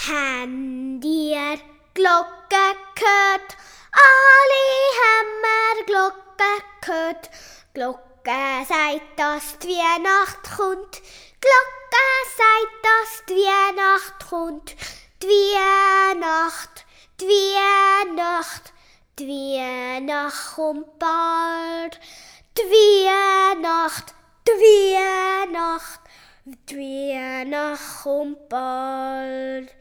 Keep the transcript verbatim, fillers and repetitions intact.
Habt ihr Glocke gehört? Alle haben wir Glocke gehört. Glocke sagt, dass die Weihnacht kommt. Glocke sagt, dass die Weihnacht kommt. Die Weihnacht, die Weihnacht, die Weihnacht kommt bald. Die Weihnacht, die Weihnacht, die Weihnacht kommt bald.